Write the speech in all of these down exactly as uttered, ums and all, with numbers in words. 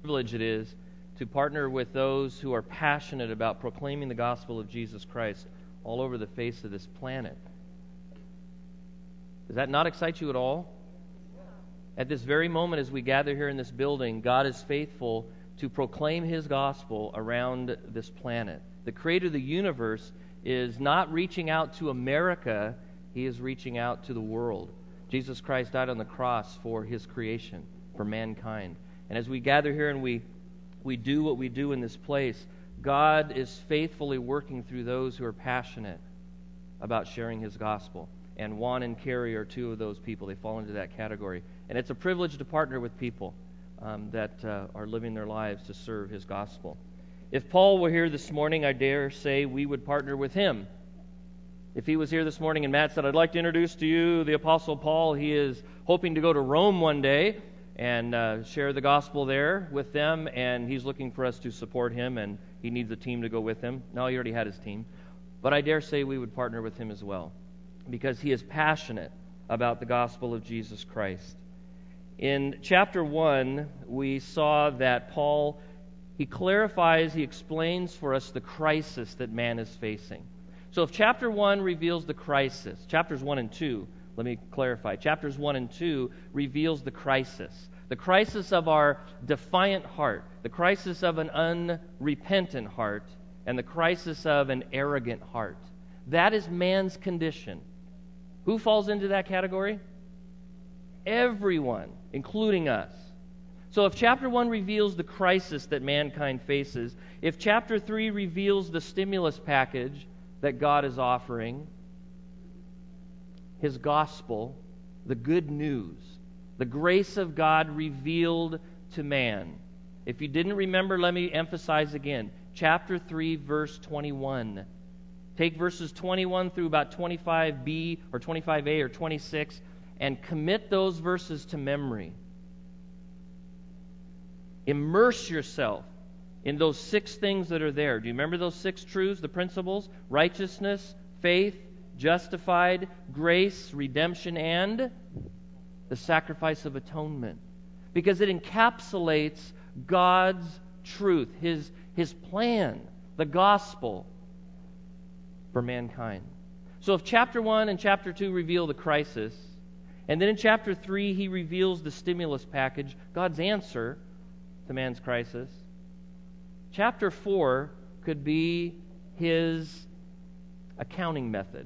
privilege it is to partner with those who are passionate about proclaiming the gospel of Jesus Christ all over the face of this planet. Does that not excite you at all? At this very moment as we gather here in this building, God is faithful to proclaim His gospel around this planet. The Creator of the universe is not reaching out to America, He is reaching out to the world. Jesus Christ died on the cross for His creation, for mankind. And as we gather here and we, we do what we do in this place, God is faithfully working through those who are passionate about sharing His gospel. And Juan and Carrie are two of those people. They fall into that category. And it's a privilege to partner with people um, that uh, are living their lives to serve His gospel. If Paul were here this morning, I dare say we would partner with him. If he was here this morning and Matt said, I'd like to introduce to you the Apostle Paul. He is hoping to go to Rome one day and uh, share the gospel there with them, and he's looking for us to support him, and he needs a team to go with him. No, he already had his team. But I dare say we would partner with him as well, because he is passionate about the gospel of Jesus Christ. In chapter one, we saw that Paul, he clarifies, he explains for us the crisis that man is facing. So if chapter one reveals the crisis, chapters one and two, let me clarify. Chapters one and two reveals the crisis. The crisis of our defiant heart, the crisis of an unrepentant heart, and the crisis of an arrogant heart. That is man's condition. Who falls into that category? Everyone, including us. So if chapter one reveals the crisis that mankind faces, if chapter three reveals the stimulus package that God is offering, His gospel, the good news, the grace of God revealed to man. If you didn't remember, let me emphasize again. Chapter three, verse twenty-one. Take verses twenty-one through about twenty-five b or twenty-five a or twenty-six and commit those verses to memory. Immerse yourself in those six things that are there. Do you remember those six truths, the principles? Righteousness, faith, justified, grace, redemption, and the sacrifice of atonement. Because it encapsulates God's truth, His, His plan, the gospel for mankind. So if chapter one and chapter two reveal the crisis, and then in chapter three He reveals the stimulus package, God's answer to man's crisis, chapter four could be His accounting method,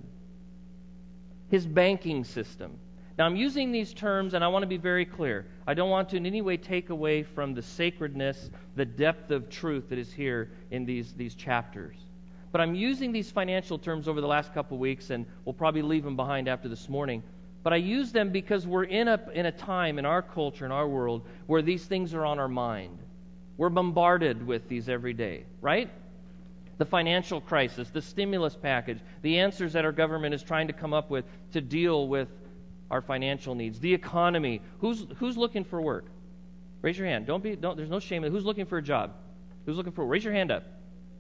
His banking system. Now, I'm using these terms, and I want to be very clear. I don't want to in any way take away from the sacredness, the depth of truth that is here in these, these chapters. But I'm using these financial terms over the last couple of weeks, and we'll probably leave them behind after this morning. But I use them because we're in a, in a time in our culture, in our world, where these things are on our mind. We're bombarded with these every day, right? The financial crisis, the stimulus package, the answers that our government is trying to come up with to deal with our financial needs, the economy. Who's who's looking for work? Raise your hand. Don't be. Don't. There's no shame in it. Who's looking for a job? Who's looking for? Raise your hand up.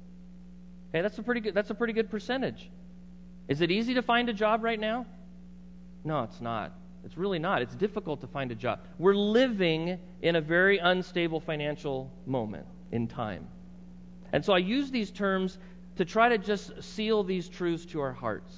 Okay, that's a pretty good. That's a pretty good percentage. Is it easy to find a job right now? No, it's not. It's really not. It's difficult to find a job. We're living in a very unstable financial moment in time, and so I use these terms to try to just seal these truths to our hearts.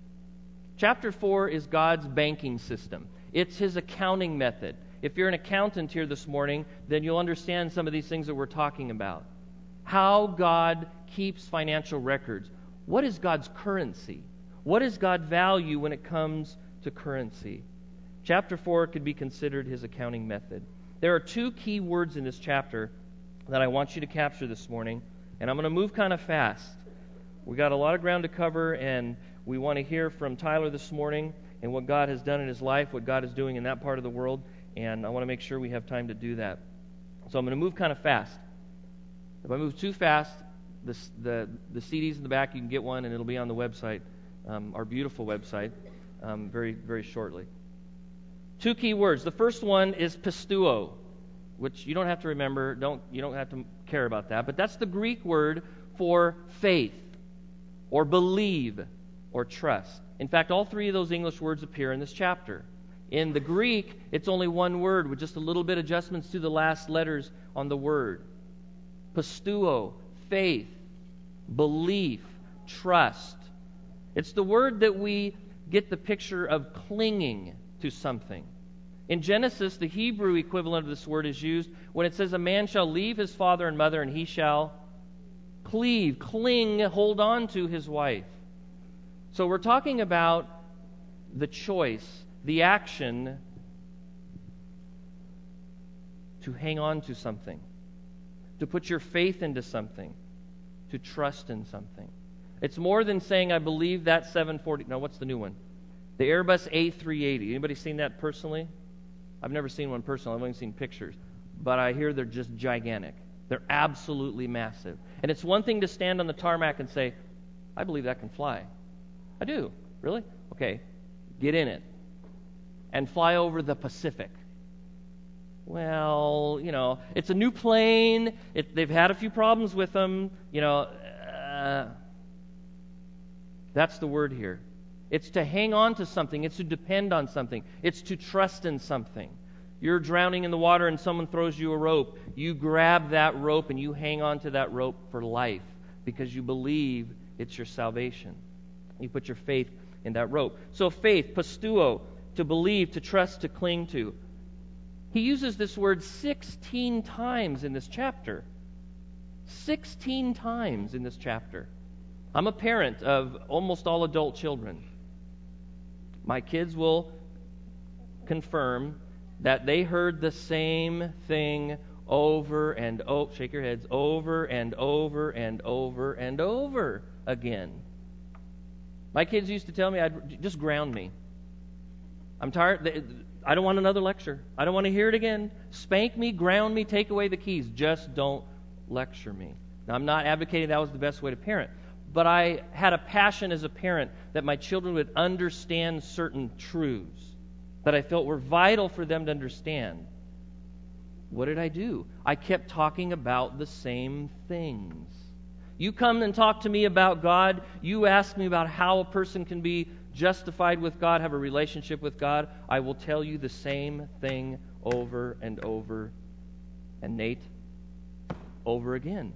Chapter four is God's banking system. It's His accounting method. If you're an accountant here this morning, then you'll understand some of these things that we're talking about. How God keeps financial records. What is God's currency? What does God value when it comes to currency? Chapter four could be considered His accounting method. There are two key words in this chapter that I want you to capture this morning, and I'm going to move kind of fast. We got a lot of ground to cover, and we want to hear from Tyler this morning and what God has done in his life, what God is doing in that part of the world, and I want to make sure we have time to do that. So I'm going to move kind of fast. If I move too fast, the the, the C Ds in the back, you can get one, and it'll be on the website, um, our beautiful website, um, very, very shortly. Two key words. The first one is pisteuo, which you don't have to remember. Don't you don't have to care about that. But that's the Greek word for faith or believe or trust. In fact, all three of those English words appear in this chapter. In the Greek, it's only one word with just a little bit adjustments to the last letters on the word. Pisteuo, faith, belief, trust. It's the word that we get the picture of clinging to something. In Genesis, the Hebrew equivalent of this word is used when it says a man shall leave his father and mother and he shall cleave, cling, hold on to his wife. So we're talking about the choice, the action to hang on to something, to put your faith into something, to trust in something. It's more than saying, I believe that seven forty. No, what's the new one? The Airbus A three eighty. Anybody seen that personally? I've never seen one personally. I've only seen pictures. But I hear they're just gigantic. They're absolutely massive. And it's one thing to stand on the tarmac and say, I believe that can fly. I do. Really? Okay. Get in it. And fly over the Pacific. Well, you know, it's a new plane. It, they've had a few problems with them. You know, uh, that's the word here. It's to hang on to something. It's to depend on something. It's to trust in something. You're drowning in the water and someone throws you a rope. You grab that rope and you hang on to that rope for life because you believe it's your salvation. You put your faith in that rope. So faith, pisteuo, to believe, to trust, to cling to. He uses this word sixteen times in this chapter. sixteen times in this chapter. I'm a parent of almost all adult children. My kids will confirm that they heard the same thing over and over, shake your heads, over and over and over and over again. My kids used to tell me, I'd just ground me. I'm tired. I don't want another lecture. I don't want to hear it again. Spank me, ground me, take away the keys. Just don't lecture me. Now, I'm not advocating that was the best way to parent. But I had a passion as a parent that my children would understand certain truths that I felt were vital for them to understand. What did I do? I kept talking about the same things. You come and talk to me about God. You ask me about how a person can be justified with God, have a relationship with God. I will tell you the same thing over and over. And Nate, over again.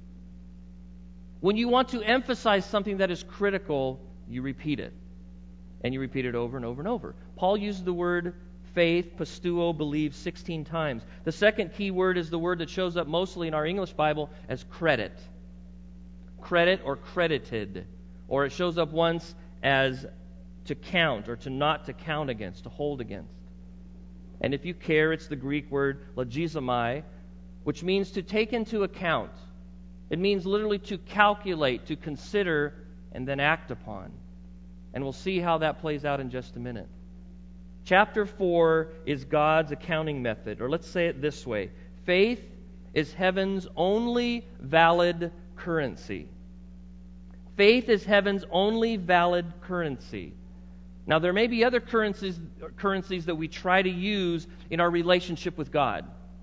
When you want to emphasize something that is critical, you repeat it. And you repeat it over and over and over. Paul used the word faith, pisteuo, believe, sixteen times. The second key word is the word that shows up mostly in our English Bible as credit. Credit or credited. Or it shows up once as to count or to not to count against, to hold against. And if you care, it's the Greek word logizomai, which means to take into account. It means literally to calculate, to consider, and then act upon. And we'll see how that plays out in just a minute. Chapter four is God's accounting method, or let's say it this way. Faith is heaven's only valid currency. Faith is heaven's only valid currency. Now, there may be other currencies, currencies that we try to use in our relationship with God.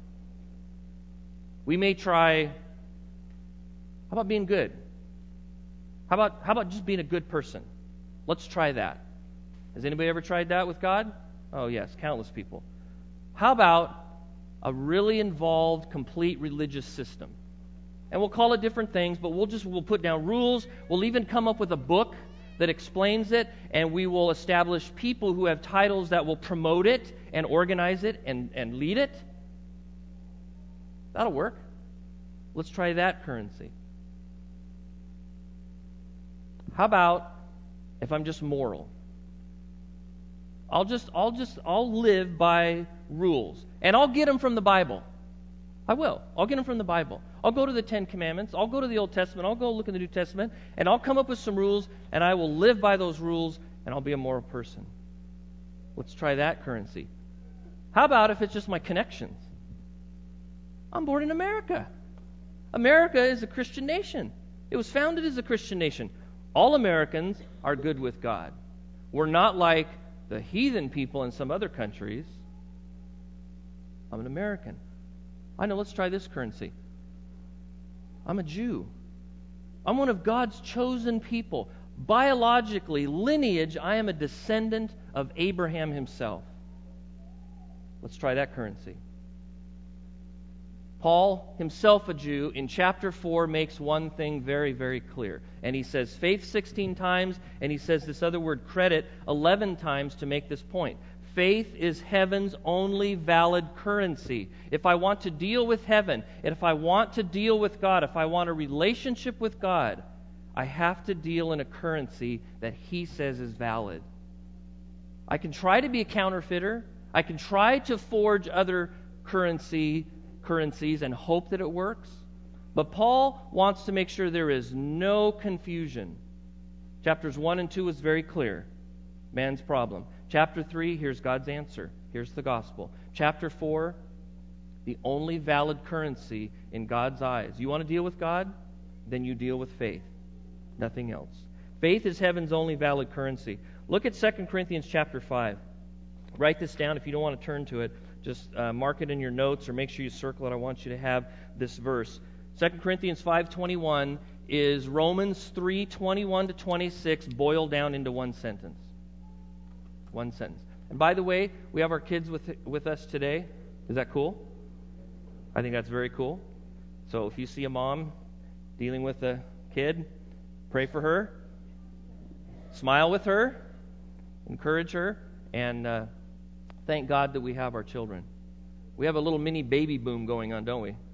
We may try... How about being good? How about how about just being a good person? Let's try that. Has anybody ever tried that with God? Oh, yes, countless people. How about a really involved, complete religious system? And we'll call it different things, but we'll just we'll put down rules. We'll even come up with a book that explains it, and we will establish people who have titles that will promote it and organize it and, and lead it. That'll work. Let's try that currency. How about if I'm just moral? I'll just, I'll just, I'll live by rules. And I'll get them from the Bible. I will. I'll get them from the Bible. I'll go to the Ten Commandments. I'll go to the Old Testament. I'll go look in the New Testament. And I'll come up with some rules, and I will live by those rules, and I'll be a moral person. Let's try that currency. How about if it's just my connections? I'm born in America. America is a Christian nation. It was founded as a Christian nation. All Americans are good with God. We're not like the heathen people in some other countries. I'm an American. I know, let's try this currency. I'm a Jew. I'm one of God's chosen people. Biologically, lineage, I am a descendant of Abraham himself. Let's try that currency. Paul, himself a Jew, in chapter four makes one thing very, very clear. And he says faith sixteen times, and he says this other word credit eleven times to make this point. Faith is heaven's only valid currency. If I want to deal with heaven, and if I want to deal with God, if I want a relationship with God, I have to deal in a currency that He says is valid. I can try to be a counterfeiter. I can try to forge other currency currencies and hope that it works. But Paul wants to make sure there is no confusion. Chapters one and two is very clear. Man's problem. Chapter three, here's God's answer. Here's the gospel. Chapter four, the only valid currency in God's eyes. You want to deal with God? Then you deal with faith. Nothing else. Faith is heaven's only valid currency. Look at Second Corinthians chapter five. Write this down if you don't want to turn to it. Just uh, mark it in your notes or make sure you circle it. I want you to have this verse. Second Corinthians five twenty-one is Romans three twenty-one to twenty-six boiled down into one sentence. One sentence. And by the way, we have our kids with with us today. Is that cool? I think that's very cool. So if you see a mom dealing with a kid, pray for her, smile with her, encourage her, and uh, thank God that we have our children. We have a little mini baby boom going on, don't we?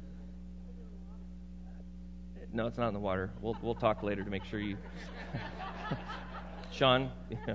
No, it's not in the water. We'll we'll talk later to make sure you... Sean? Yeah.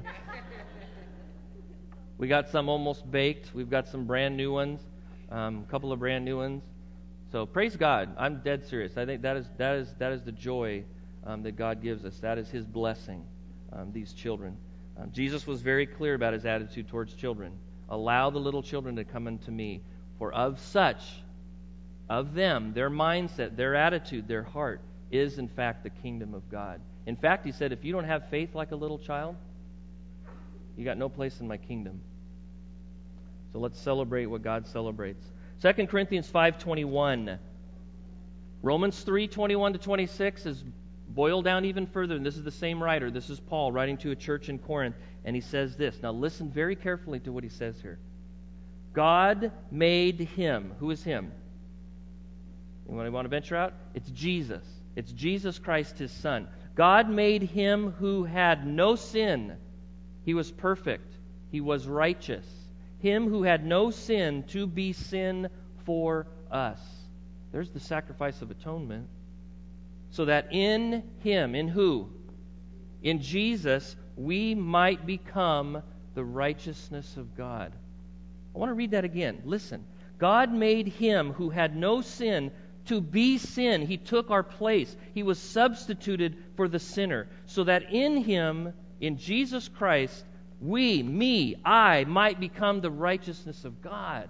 We got some almost baked. We've got some brand new ones. Um, a couple of brand new ones. So praise God. I'm dead serious. I think that is that is that is the joy um, that God gives us. That is His blessing. Um, these children. Um, Jesus was very clear about His attitude towards children. Allow the little children to come unto me, for of such, of them, their mindset, their attitude, their heart is in fact the kingdom of God. In fact, He said, if you don't have faith like a little child, you got no place in my kingdom. So let's celebrate what God celebrates. Second Corinthians five twenty-one. Romans three twenty-one to twenty-six is boiled down even further, and this is the same writer. This is Paul writing to a church in Corinth, and he says this. Now listen very carefully to what he says here. God made Him. Who is Him? Anyone want to venture out? It's Jesus. It's Jesus Christ, His Son. God made Him who had no sin. He was perfect. He was righteous. Him who had no sin to be sin for us. There's the sacrifice of atonement. So that in Him, in who? In Jesus, we might become the righteousness of God. I want to read that again. Listen. God made Him who had no sin to be sin. He took our place. He was substituted for the sinner. So that in Him, in Jesus Christ, we, me, I, might become the righteousness of God.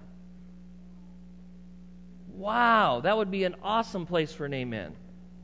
Wow, that would be an awesome place for an amen.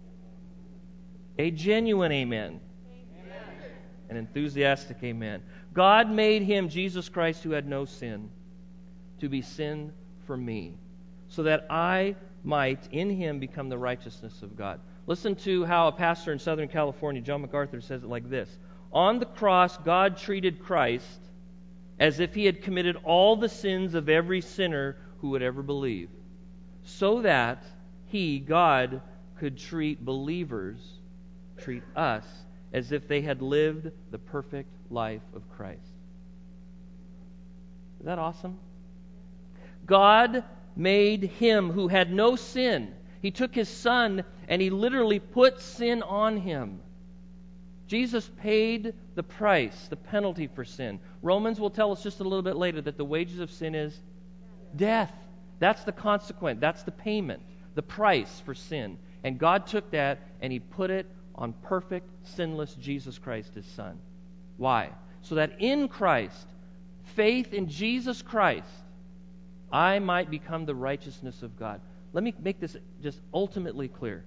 A genuine amen. Amen. An enthusiastic amen. God made Him, Jesus Christ, who had no sin, to be sin for me, so that I might in Him become the righteousness of God. Listen to how a pastor in Southern California, John MacArthur, says it like this. On the cross, God treated Christ as if He had committed all the sins of every sinner who would ever believe, so that He, God, could treat believers, treat us, as if they had lived the perfect life of Christ. Is that awesome? God made Him who had no sin. He took His Son and He literally put sin on Him. Jesus paid the price, the penalty for sin. Romans will tell us just a little bit later that the wages of sin is death. That's the consequence. That's the payment, the price for sin. And God took that and He put it on perfect, sinless Jesus Christ, His Son. Why? So that in Christ, faith in Jesus Christ, I might become the righteousness of God. Let me make this just ultimately clear.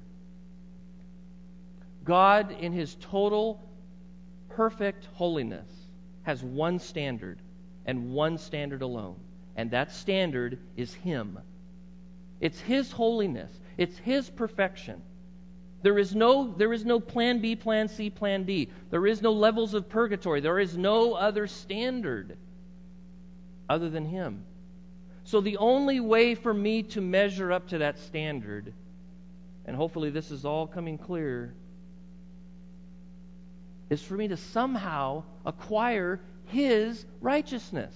God, in His total, perfect holiness, has one standard, and one standard alone. And that standard is Him. It's His holiness. It's His perfection. There is no, there is no plan B, plan C, plan D. There is no levels of purgatory. There is no other standard other than Him. So the only way for me to measure up to that standard, and hopefully this is all coming clear, is for me to somehow acquire His righteousness.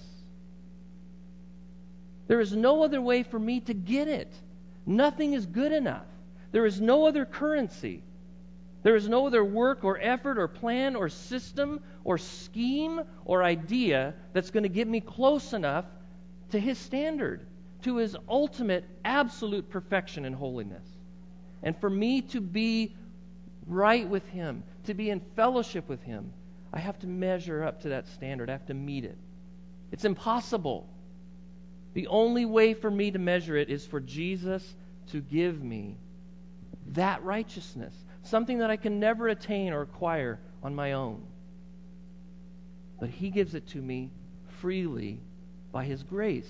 There is no other way for me to get it. Nothing is good enough. There is no other currency. There is no other work or effort or plan or system or scheme or idea that's going to get me close enough to His standard, to His ultimate, absolute perfection and holiness. And for me to be right with Him, to be in fellowship with Him, I have to measure up to that standard. I have to meet it. It's impossible. The only way for me to measure it is for Jesus to give me that righteousness, something that I can never attain or acquire on my own. But He gives it to me freely by His grace.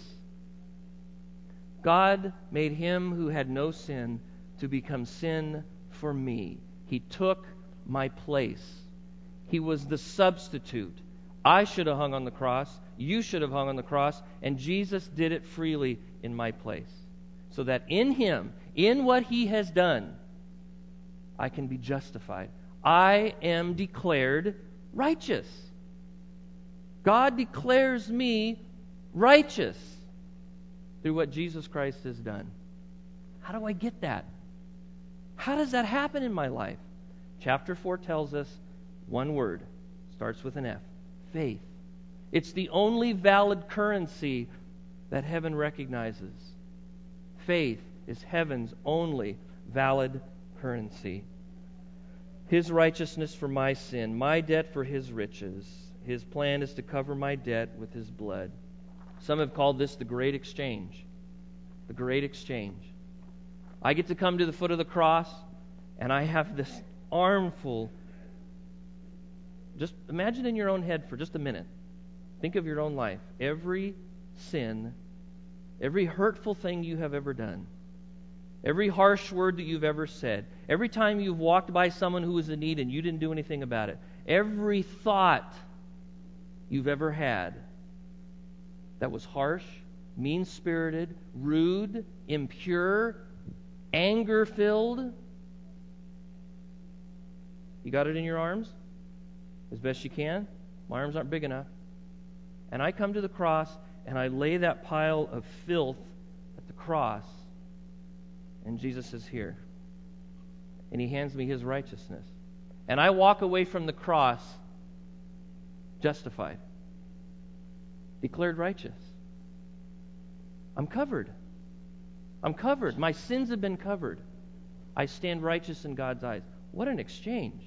God made Him who had no sin to become sin for me. He took my place. He was the substitute. I should have hung on the cross. You should have hung on the cross. And Jesus did it freely in my place. So that in Him, in what He has done, I can be justified. I am declared righteous. God declares me righteous through what Jesus Christ has done. How do I get that? How does that happen in my life? Chapter four tells us one word. Starts with an F. Faith. It's the only valid currency that heaven recognizes. Faith is heaven's only valid currency. His righteousness for my sin, my debt for His riches. His plan is to cover my debt with His blood. Some have called this the great exchange. The great exchange. I get to come to the foot of the cross, and I have this armful. Just imagine in your own head for just a minute. Think of your own life. Every sin, every hurtful thing you have ever done, every harsh word that you've ever said, every time you've walked by someone who was in need and you didn't do anything about it, every thought you've ever had that was harsh, mean-spirited, rude, impure, anger-filled. You got it in your arms? As best you can? My arms aren't big enough. And I come to the cross and I lay that pile of filth at the cross. And Jesus is here. And He hands me His righteousness. And I walk away from the cross justified, declared righteous. I'm covered. I'm covered. My sins have been covered. I stand righteous in God's eyes. What an exchange.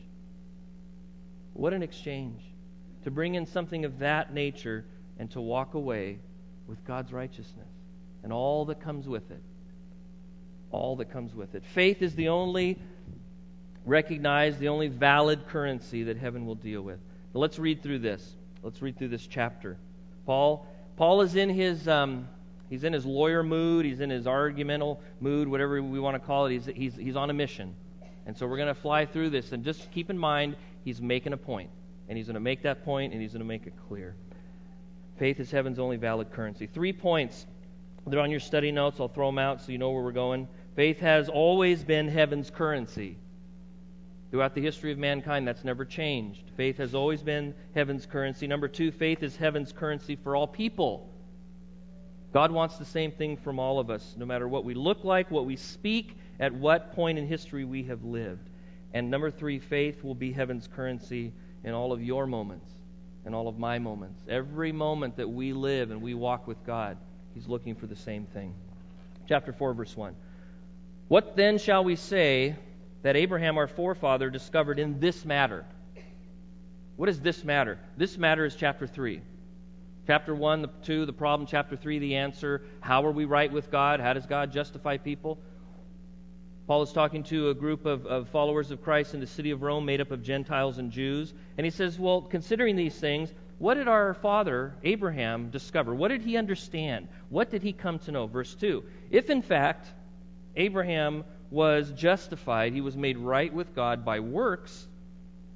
What an exchange. To bring in something of that nature and to walk away with God's righteousness and all that comes with it. All that comes with it. Faith is the only recognized, the only valid currency that heaven will deal with. But let's read through this. Let's read through this chapter. Paul, Paul is in his um, he's in his lawyer mood. He's in his argumental mood, whatever we want to call it. He's he's he's on a mission, and so we're going to fly through this. And just keep in mind, he's making a point, and he's going to make that point, and he's going to make it clear. Faith is heaven's only valid currency. Three points. They're on your study notes. I'll throw them out so you know where we're going. Faith has always been heaven's currency. Throughout the history of mankind, that's never changed. Faith has always been heaven's currency. Number two, faith is heaven's currency for all people. God wants the same thing from all of us, no matter what we look like, what we speak, at what point in history we have lived. And number three, faith will be heaven's currency in all of your moments, in all of my moments. Every moment that we live and we walk with God, He's looking for the same thing. Chapter four, verse one. What then shall we say that Abraham, our forefather, discovered in this matter? What is this matter? This matter is chapter three. Chapter one, the two, the problem. Chapter three, the answer. How are we right with God? How does God justify people? Paul is talking to a group of, of followers of Christ in the city of Rome made up of Gentiles and Jews. And he says, well, considering these things, what did our father, Abraham, discover? What did he understand? What did he come to know? Verse two. If in fact Abraham was justified, he was made right with God by works,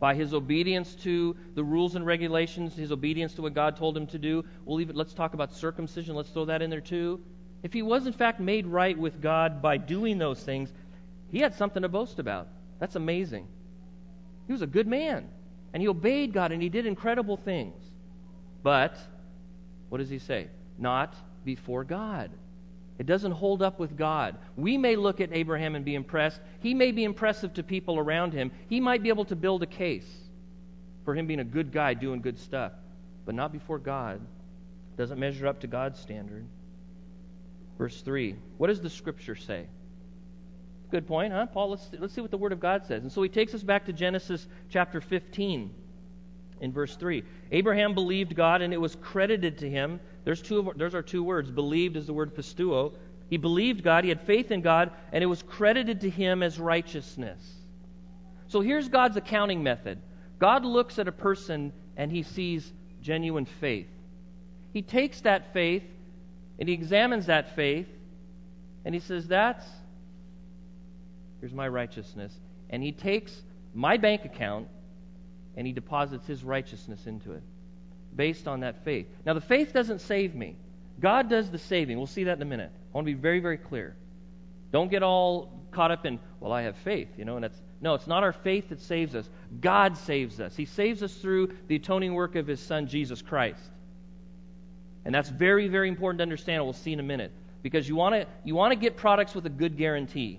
by his obedience to the rules and regulations, his obedience to what God told him to do. We'll even, let's talk about circumcision. Let's throw that in there too. If he was in fact made right with God by doing those things, he had something to boast about. That's amazing. He was a good man, and he obeyed God, and he did incredible things. But, what does he say? Not before God. It doesn't hold up with God. We may look at Abraham and be impressed. He may be impressive to people around him. He might be able to build a case for him being a good guy doing good stuff. But not before God. It doesn't measure up to God's standard. Verse three. What does the Scripture say? Good point, huh? Paul, let's, let's see what the Word of God says. And so he takes us back to Genesis chapter fifteen in verse three. Abraham believed God, and it was credited to him. There's two of, there's our two words. Believed is the word pistuo. He believed God, he had faith in God, and it was credited to him as righteousness. So here's God's accounting method. God looks at a person and he sees genuine faith. He takes that faith and he examines that faith and he says, that's, here's my righteousness. And he takes my bank account and he deposits his righteousness into it based on that faith. Now, the faith doesn't save me. God does the saving. We'll see that in a minute. I want to be very, very clear. Don't get all caught up in, well, I have faith, you know, and that's, no, it's not our faith that saves us. God saves us. He saves us through the atoning work of His Son, Jesus Christ. And that's very, very important to understand. We'll see in a minute. Because you want to you want to get products with a good guarantee.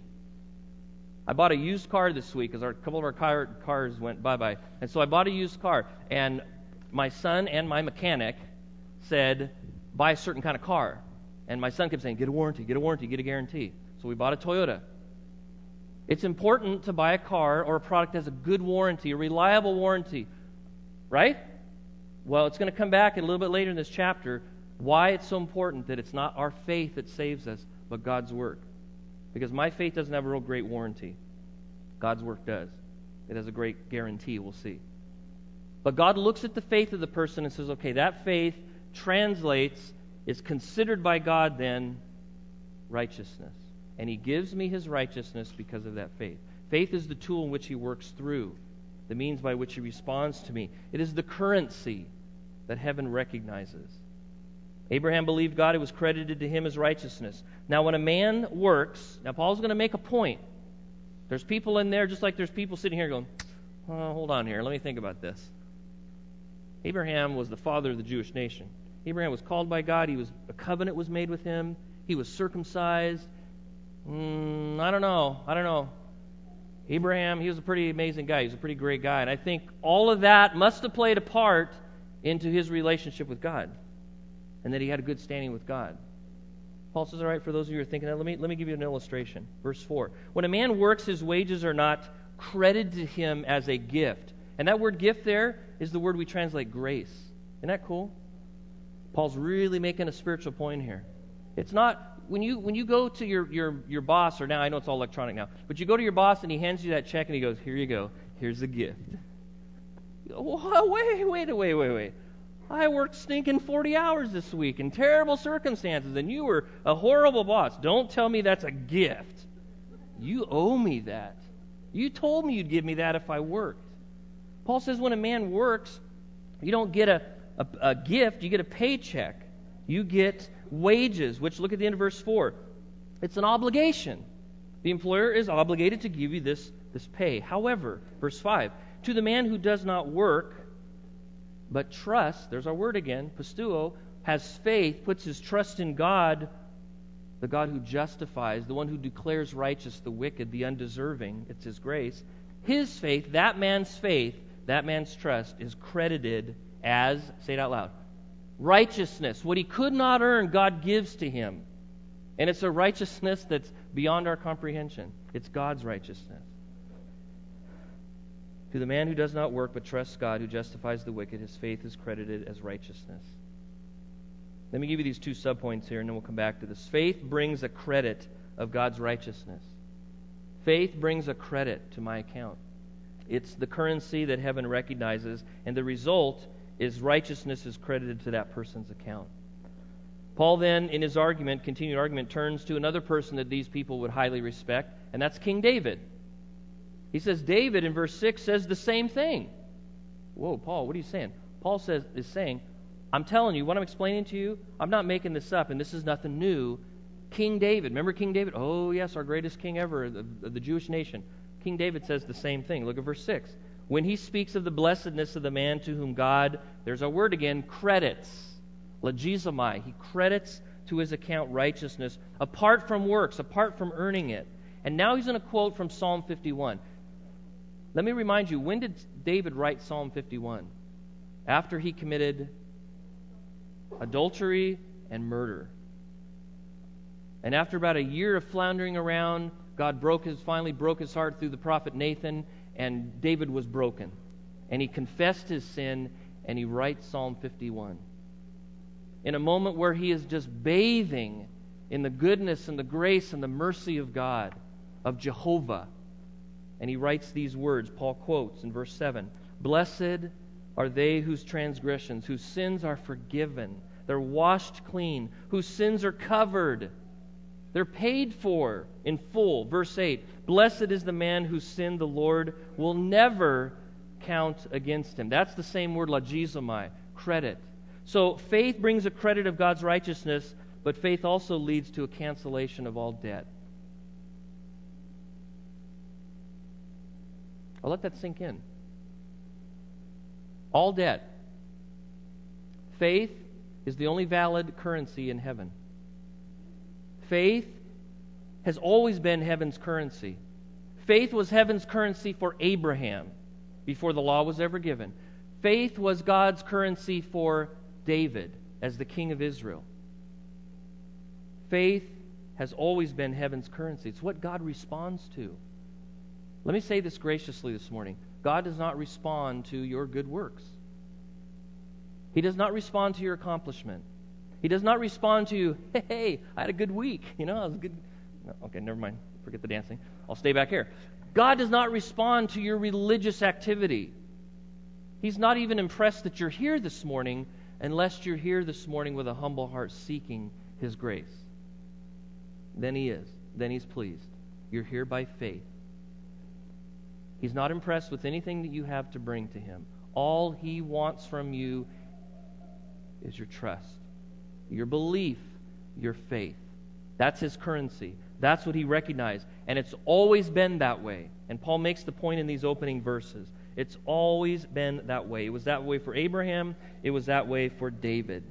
I bought a used car this week because a couple of our car, cars went bye-bye. And so I bought a used car. And my son and my mechanic said, buy a certain kind of car. And my son kept saying, get a warranty, get a warranty, get a guarantee. So we bought a Toyota. It's important to buy a car or a product that has a good warranty, a reliable warranty. Right? Well, it's going to come back a little bit later in this chapter why it's so important that it's not our faith that saves us, but God's work. Because my faith doesn't have a real great warranty. God's work does. It has a great guarantee, we'll see. But God looks at the faith of the person and says, okay, that faith translates, is considered by God then righteousness. And He gives me His righteousness because of that faith. Faith is the tool in which He works through, the means by which He responds to me. It is the currency that heaven recognizes. Abraham believed God, it was credited to him as righteousness. Now, when a man works, now Paul's going to make a point. There's people in there, just like there's people sitting here going, oh, hold on here, let me think about this. Abraham was the father of the Jewish nation. Abraham was called by God. He was a covenant was made with him. He was circumcised. Mm, I don't know. I don't know. Abraham, he was a pretty amazing guy. He was a pretty great guy. And I think all of that must have played a part into his relationship with God. And that he had a good standing with God. Paul says, all right, for those of you who are thinking that, let me, let me give you an illustration. Verse four. When a man works, his wages are not credited to him as a gift. And that word gift there is the word we translate grace. Isn't that cool? Paul's really making a spiritual point here. It's not, when you when you go to your, your, your boss, or now I know it's all electronic now, but you go to your boss and he hands you that check and he goes, here you go, here's a gift. Oh, wait, wait, wait, wait, wait. I worked stinking forty hours this week in terrible circumstances, and you were a horrible boss. Don't tell me that's a gift. You owe me that. You told me you'd give me that if I worked. Paul says when a man works, you don't get a, a, a gift, you get a paycheck. You get wages, which, look at the end of verse four. It's an obligation. The employer is obligated to give you this, this pay. However, verse five, to the man who does not work, but trust, there's our word again, pistuo, has faith, puts his trust in God, the God who justifies, the one who declares righteous the wicked, the undeserving, it's His grace. His faith, that man's faith, that man's trust is credited as, say it out loud, righteousness. What he could not earn, God gives to him. And it's a righteousness that's beyond our comprehension. It's God's righteousness. To the man who does not work but trusts God, who justifies the wicked, his faith is credited as righteousness. Let me give you these two subpoints here, and then we'll come back to this. Faith brings a credit of God's righteousness. Faith brings a credit to my account. It's the currency that heaven recognizes, and the result is righteousness is credited to that person's account. Paul then, in his argument, continued argument, turns to another person that these people would highly respect, and that's King David. He says David in verse six says the same thing. Whoa, Paul, what are you saying? Paul says is saying, I'm telling you, what I'm explaining to you, I'm not making this up, and this is nothing new. King David, remember King David? Oh, yes, our greatest king ever of the, the Jewish nation. King David says the same thing. Look at verse six. When he speaks of the blessedness of the man to whom God, there's our word again, credits, logizomai, he credits to his account righteousness apart from works, apart from earning it. And now he's going to quote from Psalm fifty-one. Let me remind you, when did David write Psalm fifty-one? After he committed adultery and murder. And after about a year of floundering around, God broke his, finally broke his heart through the prophet Nathan, and David was broken. And he confessed his sin, and he writes Psalm fifty-one. In a moment where he is just bathing in the goodness and the grace and the mercy of God, of Jehovah. And he writes these words, Paul quotes in verse seven, Blessed are they whose transgressions, whose sins are forgiven. They're washed clean, whose sins are covered. They're paid for in full. Verse eight, Blessed is the man whose sin the Lord will never count against him. That's the same word, logizomai, credit. So faith brings a credit of God's righteousness, but faith also leads to a cancellation of all debt. I'll let that sink in. All debt. Faith is the only valid currency in heaven. Faith has always been heaven's currency. Faith was heaven's currency for Abraham before the law was ever given. Faith was God's currency for David as the king of Israel. Faith has always been heaven's currency. It's what God responds to. Let me say this graciously this morning. God does not respond to your good works. He does not respond to your accomplishment. He does not respond to you, hey, hey, I had a good week. You know, I was good. No, okay, never mind. Forget the dancing. I'll stay back here. God does not respond to your religious activity. He's not even impressed that you're here this morning unless you're here this morning with a humble heart seeking His grace. Then He is. Then He's pleased. You're here by faith. He's not impressed with anything that you have to bring to Him. All He wants from you is your trust, your belief, your faith. That's His currency. That's what He recognized. And it's always been that way. And Paul makes the point in these opening verses. It's always been that way. It was that way for Abraham. It was that way for David.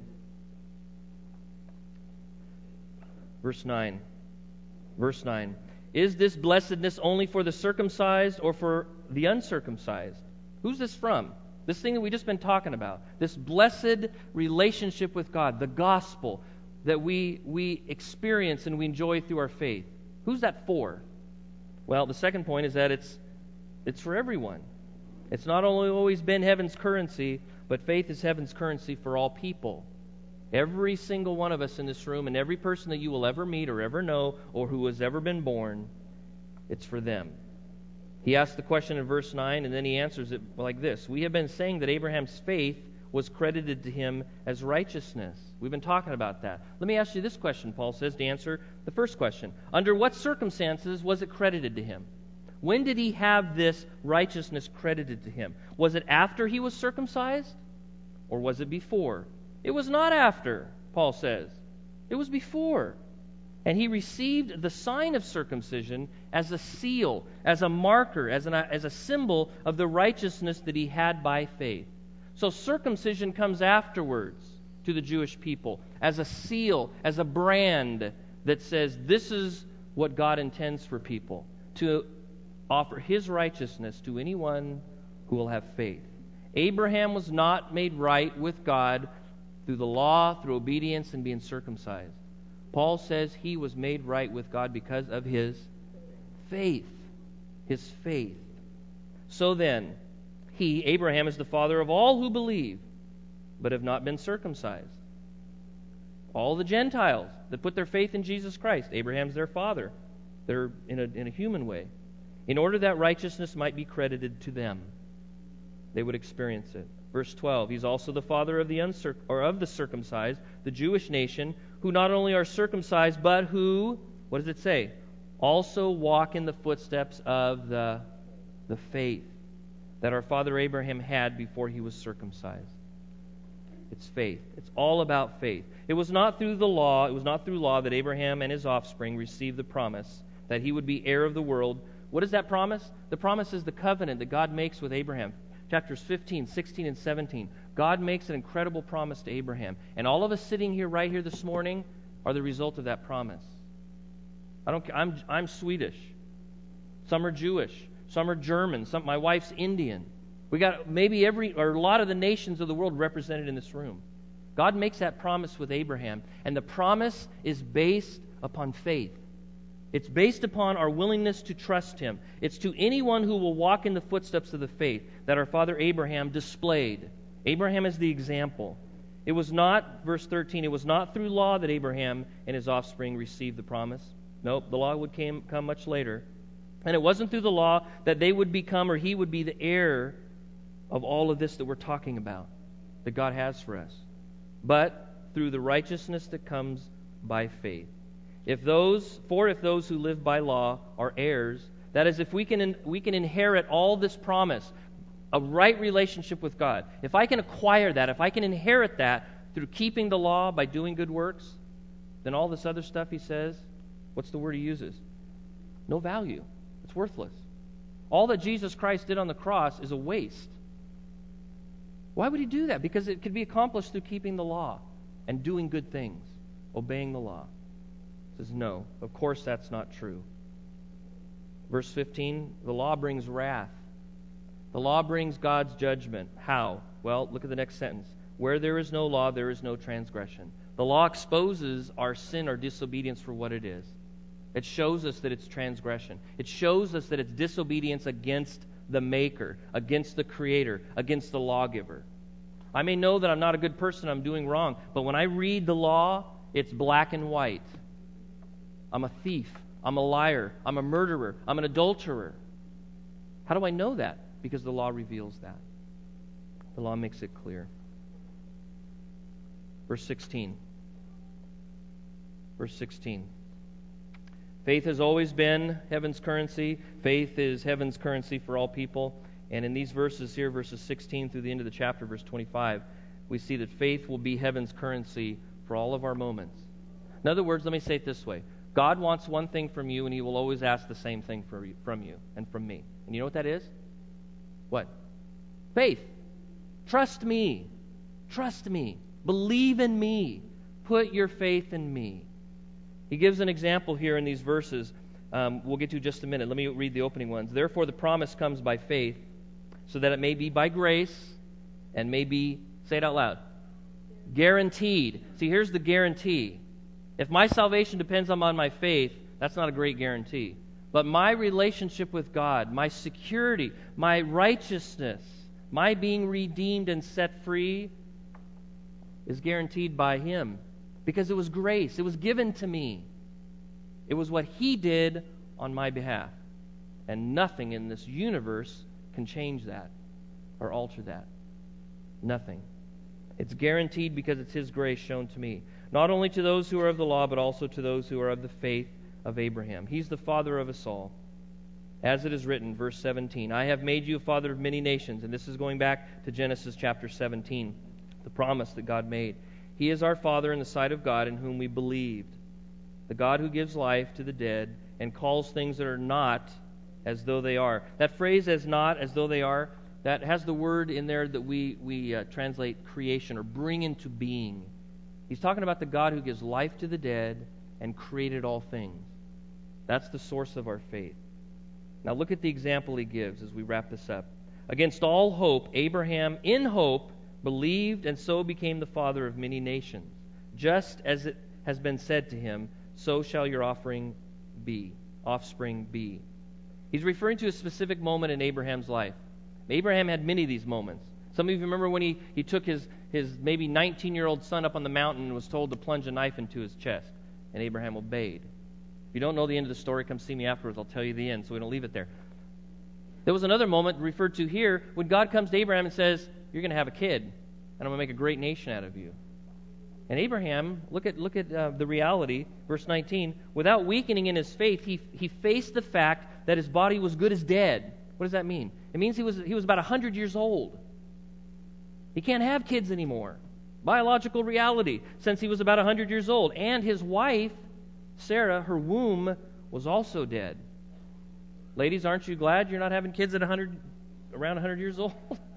Verse nine. Verse nine. Is this blessedness only for the circumcised or for the uncircumcised? Who's this from? This thing that we've just been talking about. This blessed relationship with God, the gospel that we, we experience and we enjoy through our faith. Who's that for? Well, the second point is that it's it's for everyone. It's not only always been heaven's currency, but faith is heaven's currency for all people. Every single one of us in this room and every person that you will ever meet or ever know or who has ever been born, it's for them. He asks the question in verse nine, and then he answers it like this. We have been saying that Abraham's faith was credited to him as righteousness. We've been talking about that. Let me ask you this question, Paul says, to answer the first question. Under what circumstances was it credited to him? When did he have this righteousness credited to him? Was it after he was circumcised? Or was it before? It was not after, Paul says. It was before. And he received the sign of circumcision as a seal, as a marker, as, an, as a symbol of the righteousness that he had by faith. So circumcision comes afterwards to the Jewish people as a seal, as a brand that says this is what God intends for people, to offer His righteousness to anyone who will have faith. Abraham was not made right with God through the law, through obedience, and being circumcised. Paul says he was made right with God because of his faith. His faith. So then, he, Abraham, is the father of all who believe, but have not been circumcised. All the Gentiles that put their faith in Jesus Christ, Abraham's their father. They're in a, in a human way. In order that righteousness might be credited to them, they would experience it. Verse twelve, he's also the father of the uncirc- or of the circumcised, the Jewish nation, who not only are circumcised, but who, what does it say? Also walk in the footsteps of the the faith that our father Abraham had before he was circumcised. It's faith. It's all about faith. It was not through the law, it was not through law that Abraham and his offspring received the promise that he would be heir of the world. What is that promise? The promise is the covenant that God makes with Abraham. Chapters fifteen, sixteen, and seventeen. God makes an incredible promise to Abraham. And all of us sitting here right here this morning are the result of that promise. I don't I'm I'm Swedish. Some are Jewish. Some are German. Some my wife's Indian. We got maybe every or a lot of the nations of the world represented in this room. God makes that promise with Abraham, and the promise is based upon faith. It's based upon our willingness to trust Him. It's to anyone who will walk in the footsteps of the faith that our father Abraham displayed. Abraham is the example. It was not, verse thirteen, it was not through law that Abraham and his offspring received the promise. Nope, the law would came, come much later. And it wasn't through the law that they would become or he would be the heir of all of this that we're talking about, that God has for us, but through the righteousness that comes by faith. If those, for if those who live by law are heirs, that is, if we can we can inherit all this promise, a right relationship with God. If I can acquire that, if I can inherit that through keeping the law by doing good works, then all this other stuff he says, what's the word he uses? No value. It's worthless. All that Jesus Christ did on the cross is a waste. Why would he do that? Because it could be accomplished through keeping the law and doing good things, obeying the law. He says, no, of course that's not true. Verse fifteen, the law brings wrath. The law brings God's judgment. How? Well, look at the next sentence. Where there is no law, there is no transgression. The law exposes our sin or disobedience for what it is. It shows us that it's transgression. It shows us that it's disobedience against the Maker, against the Creator, against the lawgiver. I may know that I'm not a good person, I'm doing wrong, but when I read the law, it's black and white. I'm a thief. I'm a liar. I'm a murderer. I'm an adulterer. How do I know that? Because the law reveals that. The law makes it clear. Verse sixteen. Verse sixteen. Faith has always been heaven's currency. Faith is heaven's currency for all people. And in these verses here, verses sixteen through the end of the chapter, verse twenty-five, we see that faith will be heaven's currency for all of our moments. In other words, let me say it this way. God wants one thing from you, and He will always ask the same thing for you, from you and from me. And you know what that is? What? Faith. Trust me. Trust me. Believe in me. Put your faith in me. He gives an example here in these verses. Um, we'll get to just a minute. Let me read the opening ones. Therefore, the promise comes by faith, so that it may be by grace and may be, say it out loud, guaranteed. See, here's the guarantee. If my salvation depends on my faith, that's not a great guarantee. But my relationship with God, my security, my righteousness, my being redeemed and set free is guaranteed by Him. Because it was grace. It was given to me. It was what He did on my behalf. And nothing in this universe can change that or alter that. Nothing. It's guaranteed because it's His grace shown to me. Not only to those who are of the law, but also to those who are of the faith of Abraham. He's the father of us all. As it is written, verse seventeen, I have made you a father of many nations. And this is going back to Genesis chapter seventeen, the promise that God made. He is our Father in the sight of God, in whom we believed. The God who gives life to the dead and calls things that are not as though they are. That phrase, as not, as though they are, that has the word in there that we, we uh, translate creation or bring into being. He's talking about the God who gives life to the dead and created all things. That's the source of our faith. Now look at the example he gives as we wrap this up. Against all hope, Abraham, in hope, believed and so became the father of many nations. Just as it has been said to him, so shall your offering be, offspring be. He's referring to a specific moment in Abraham's life. Abraham had many of these moments. Some of you remember when he, he took his, his maybe nineteen-year-old son up on the mountain and was told to plunge a knife into his chest, and Abraham obeyed. If you don't know the end of the story, come see me afterwards. I'll tell you the end, so we don't leave it there. There was another moment referred to here when God comes to Abraham and says, you're going to have a kid, and I'm going to make a great nation out of you. And Abraham, look at look at uh, the reality, verse nineteen. Without weakening in his faith, he he faced the fact that his body was good as dead. What What does that mean? It means he was he was about one hundred years old. He can't have kids anymore. Biological reality, since he was about one hundred years old. And his wife, Sarah, her womb was also dead. Ladies, aren't you glad you're not having kids at one hundred, around one hundred years old?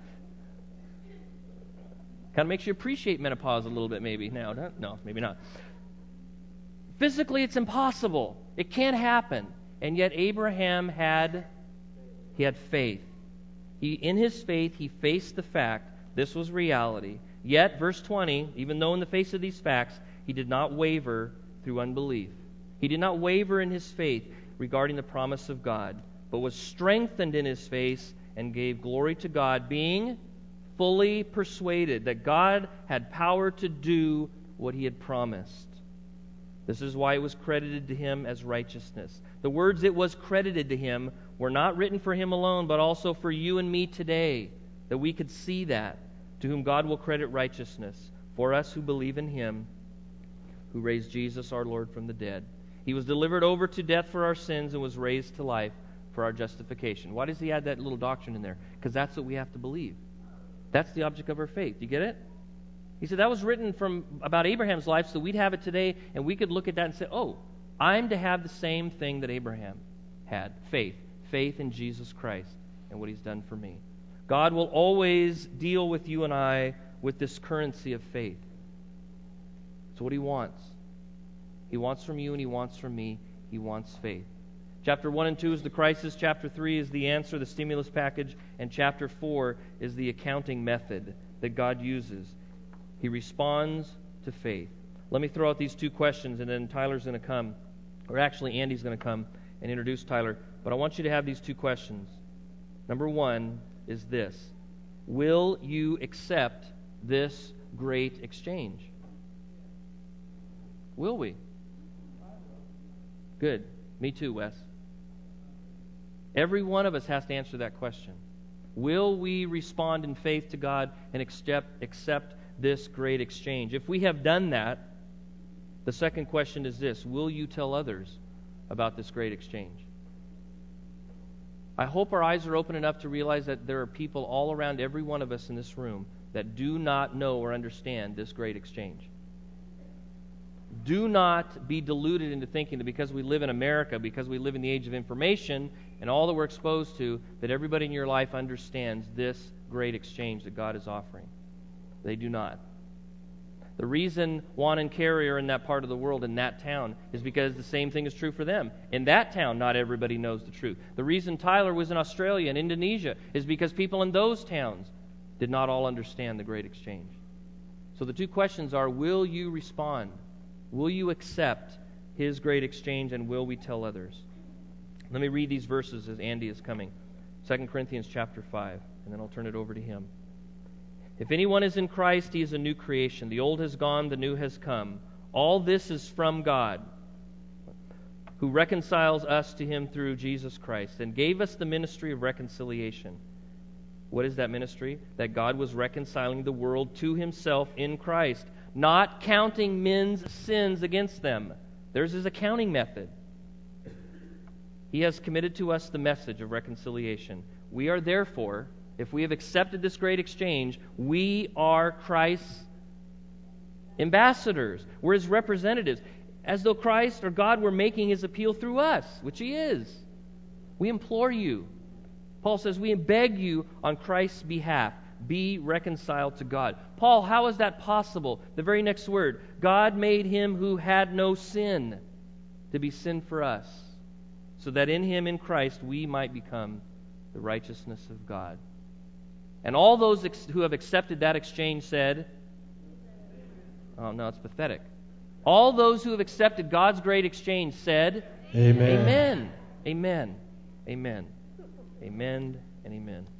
Kind of makes you appreciate menopause a little bit maybe now. No, maybe not. Physically, it's impossible. It can't happen. And yet Abraham had, he had faith. He, in his faith, he faced the fact this was reality. Yet, verse twenty, even though in the face of these facts, he did not waver through unbelief. He did not waver in his faith regarding the promise of God, but was strengthened in his faith and gave glory to God, being fully persuaded that God had power to do what he had promised. This is why it was credited to him as righteousness. The words "it was credited to him" were not written for him alone, but also for you and me today, that we could see that, to whom God will credit righteousness, for us who believe in him, who raised Jesus our Lord from the dead. He was delivered over to death for our sins and was raised to life for our justification. Why does he add that little doctrine in there? Because that's what we have to believe. That's the object of our faith. You get it? He said that was written from about Abraham's life, so we'd have it today, and we could look at that and say, oh, I'm to have the same thing that Abraham had, faith. Faith in Jesus Christ and what he's done for me. God will always deal with you and I with this currency of faith. It's what he wants. He wants from you and he wants from me. He wants faith. Chapter one and two is the crisis. Chapter three is the answer, the stimulus package. And chapter four is the accounting method that God uses. He responds to faith. Let me throw out these two questions, and then Tyler's going to come. Or actually, Andy's going to come and introduce Tyler. But I want you to have these two questions. Number one is this: will you accept this great exchange? Will we? Good. Me too, Wes. Every one of us has to answer that question. Will we respond in faith to God and accept, accept this great exchange? If we have done that, the second question is this: will you tell others about this great exchange? I hope our eyes are open enough to realize that there are people all around every one of us in this room that do not know or understand this great exchange. Do not be deluded into thinking that because we live in America, because we live in the age of information and all that we're exposed to, that everybody in your life understands this great exchange that God is offering. They do not. The reason Juan and Carrie are in that part of the world, in that town, is because the same thing is true for them. In that town, not everybody knows the truth. The reason Tyler was in Australia and Indonesia is because people in those towns did not all understand the great exchange. So the two questions are, will you respond? Will you accept his great exchange, and will we tell others? Let me read these verses as Andy is coming. Second Corinthians chapter five, and then I'll turn it over to him. If anyone is in Christ, he is a new creation. The old has gone, the new has come. All this is from God, who reconciles us to him through Jesus Christ and gave us the ministry of reconciliation. What is that ministry? That God was reconciling the world to himself in Christ, not counting men's sins against them. There's his accounting method. He has committed to us the message of reconciliation. We are therefore, if we have accepted this great exchange, we are Christ's ambassadors. We're his representatives. As though Christ or God were making his appeal through us, which he is. We implore you. Paul says, we beg you on Christ's behalf, be reconciled to God. Paul, how is that possible? The very next word, God made him who had no sin to be sin for us, so that in him, in Christ, we might become the righteousness of God. And all those ex- who have accepted that exchange said, oh no, it's pathetic. All those who have accepted God's great exchange said, Amen. Amen. Amen. Amen. Amen and amen.